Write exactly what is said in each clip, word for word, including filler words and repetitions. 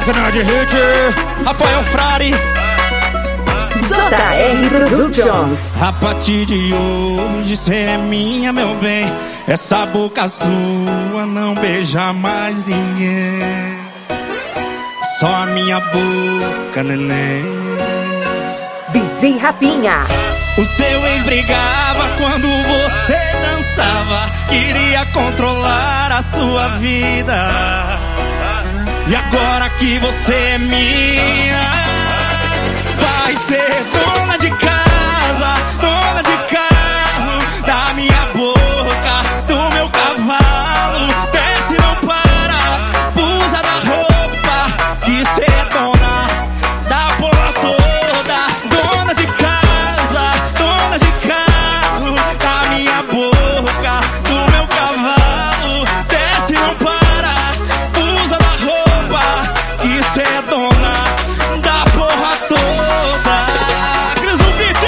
Máquina de hit, Rafael Frari, J R Productions. a partir de hoje cê é minha, meu bem. Essa boca sua não beija mais ninguém. Só a minha boca, neném. D J Rafinha. O seu ex brigava quando você dançava, queria controlar a sua vida. E agora que você é minha, vai ser dona de casa, dona de carro, da minha boca, do meu cavalo. Desce, não para, pusa da roupa, que cê é dona da porra toda. Dona de casa, dona de carro, da minha boca, do meu cavalo. Desce, não para, pusa da roupa, que cê é dona da porra toda. Cris do beat,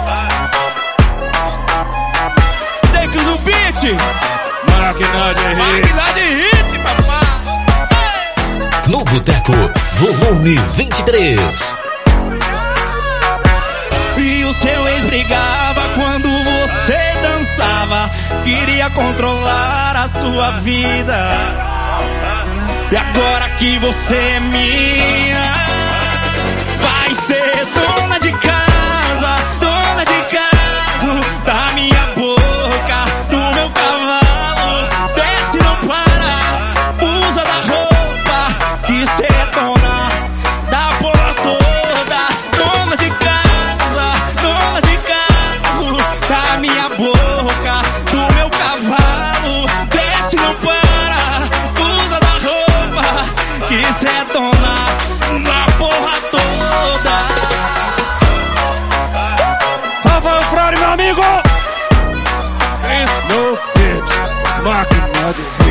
tem Cris do beat, máquina de hit, máquina de hit, papai. No Boteco, volume vinte e três. E o seu ex brigava quando você dançava, queria controlar a sua vida. E agora que você é minha, vai ser dona de casa, dona de carro, da minha boca, do meu cavalo. Desce, não para, usa da roupa, que cê é dona da porra toda. Dona de casa, dona de carro, da minha boca, do meu cavalo. Desce, não para, usa da roupa, que cê é dona da porra toda. Rafael Frari, meu amigo. Cris no beat, máquina de hit.